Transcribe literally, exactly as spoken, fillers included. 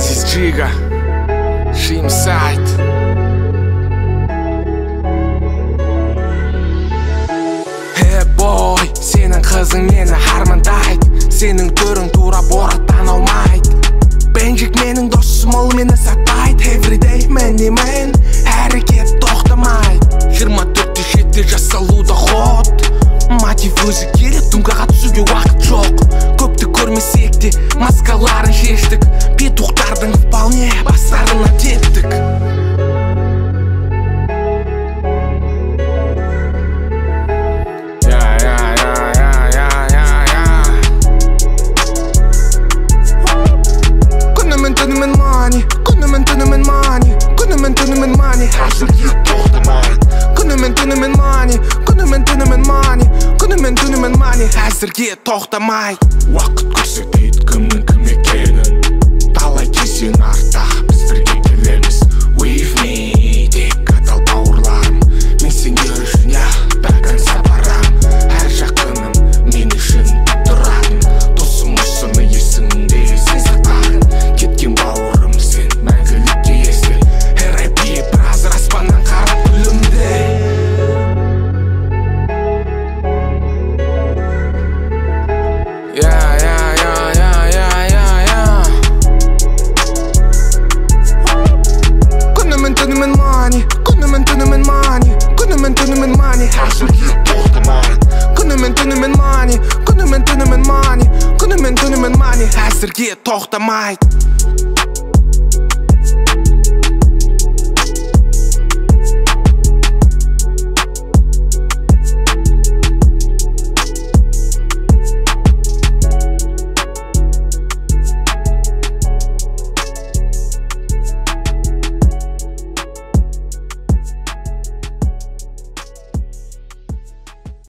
This is Giga Shimside. Hey boy, senin kızın meni harmandaydı. Senin түрің тура бораттан аумайды. Бенжик менің досым, ол мені сатпайды. Everyday many man, әрекет тоқтамайды. жиырма төртте жетте жасалуда ход. Мотив өзі керек, түнгі түсуге уақыт жоқ. Көпті көрмесек те маскаларын шештік. Петухтардың вполне бастарына теттік. Күнімен түнімен мани, күнімен түнімен мани, күнімен түнімен мани, әзірге тоқтамайды. Күнімен түнімен мани, күнімен түнімен мани, күнімен түнімен мани, әзірге тоқтамайды. Уақыт көрсетеді кімнің кім екенін. Талай кезең артта біз бірге келеміз. With me тек адал бауырларым. Мен сендер үшін я до конца барам. Әр жақыным мен үшін тұратын. Досым осыны есіңде сен сақтағын. Кеткен бауырым сен мәңгілікке есте. эр ай пи біразыр аспаннан қарап күлімде. Yeah, yeah, yeah, yeah, yeah, yeah, yeah. Күнімен түнімен мани, күнімен түнімен мани, күнімен түнімен мани, Әзірге тоқтамайды. күнімен түнімен мани, күнімен түнімен мани, күнімен түнімен мани, Әзірге тоқтамайды.